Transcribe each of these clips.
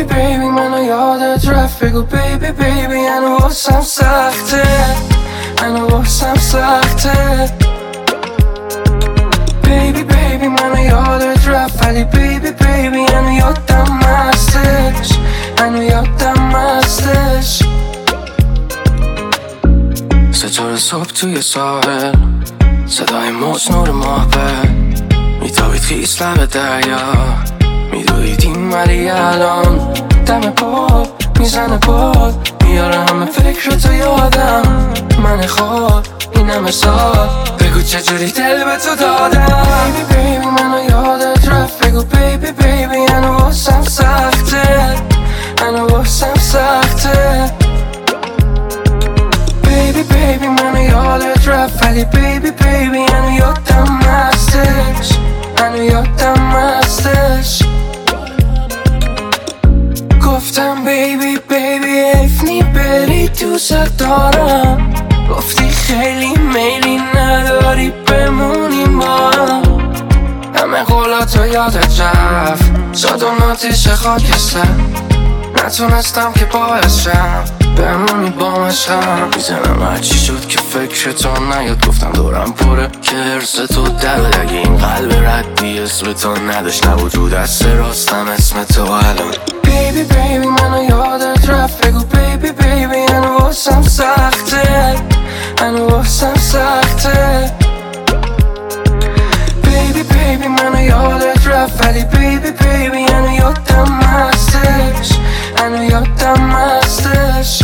بیبی منو یادت رفت بگو بیبی بیبی هنو واسم سخته هنو واسم سخته بیبی بیبی منو یادت رفت ولی بیبی بیبی هنو یادم هستش هنو یادم هستش ستاره صبح توی ساحل صدای موج نور ماه میتابید خیس لب دریا میدویدیم ولی الان دم پا میزنه باد میاره همه فکر تو یادم من خواب این همه سال بگو چجوری دل به تو دادم بیبی بیبی منو یادت رفت بگو بیبی بیبی هنو واسم سخته هنو واسم سخته بیبی بیبی منو یادت رفت ولی بیبی بیبی هنو یادم هستش هنو یادم هستش گفتم بیبی بیبی حیف بری دوست دارم گفتی خیلی میلی نداری بمونیم با هم همه قولاتو یادت رفت صادوناتیش خاکستر نتونستم که باعث شم بمونی با مشم میزنم هرچی شد که فکر تو نیاد گفتم دورم پره که حرس تو درد اگه این قلب ردی اسم تو نداشت نوجود دست راستم اسم تو الان بیبی بیبی منو یادت رفت بگو بیبی بیبی هنو واسم سخته هنو واسم سخته بیبی بیبی منو یادت رفت ولی بیبی بیبی هنو یادم هستش هنو یادم هستش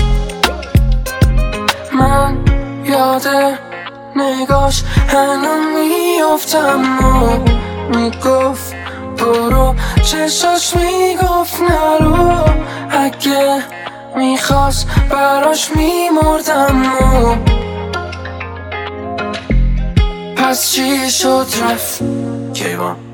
من یاد نگاش هنو میافتم و میگفت برو چشاش میگفت نرو اگه میخواست براش میمردم و پس چی شد رفت کیوان